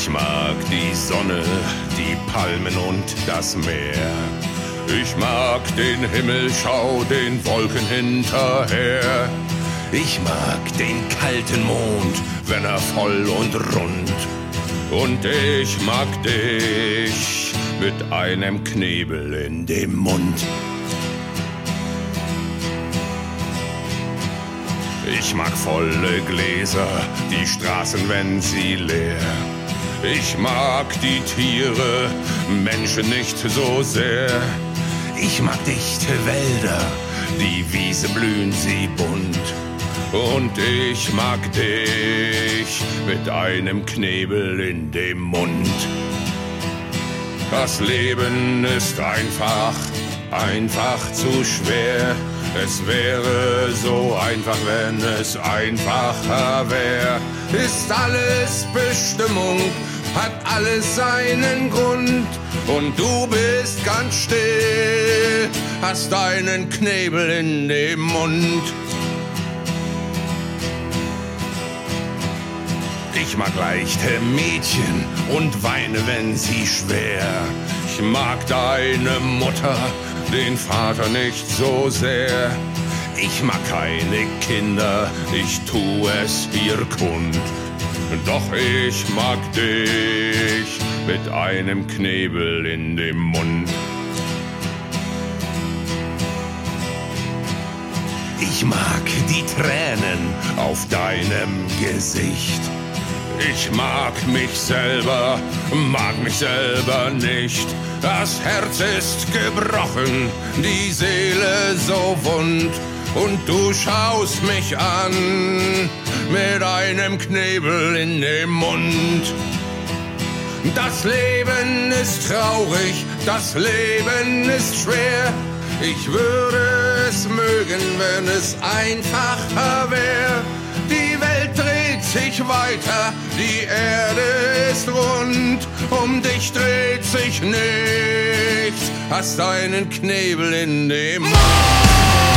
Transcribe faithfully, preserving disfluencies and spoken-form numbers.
Ich mag die Sonne, die Palmen und das Meer. Ich mag den Himmel, schau den Wolken hinterher. Ich mag den kalten Mond, wenn er voll und rund. Und ich mag dich mit einem Knebel in dem Mund. Ich mag volle Gläser, die Straßen, wenn sie leer. Ich mag die Tiere, Menschen nicht so sehr. Ich mag dichte Wälder, die Wiese blühen sie bunt. Und ich mag dich mit einem Knebel in dem Mund. Das Leben ist einfach, einfach zu schwer. Es wäre so einfach, wenn es einfacher wär. Ist alles Bestimmung, hat alles seinen Grund. Und du bist ganz still, hast einen Knebel in dem Mund. Ich mag leichte Mädchen und weine, wenn sie schwer. Ich mag deine Mutter, den Vater nicht so sehr. Ich mag keine Kinder, ich tu es ihr kund. Doch ich mag dich mit einem Knebel in dem Mund. Ich mag die Tränen auf deinem Gesicht. Ich mag mich selber, mag mich selber nicht. Das Herz ist gebrochen, die Seele so wund. Und du schaust mich an mit einem Knebel in dem Mund. Das Leben ist traurig, das Leben ist schwer. Ich würde es mögen, wenn es einfacher wäre. Die Welt dreht sich weiter, die Erde ist rund. Um dich dreht sich nichts, hast einen Knebel in dem Mund.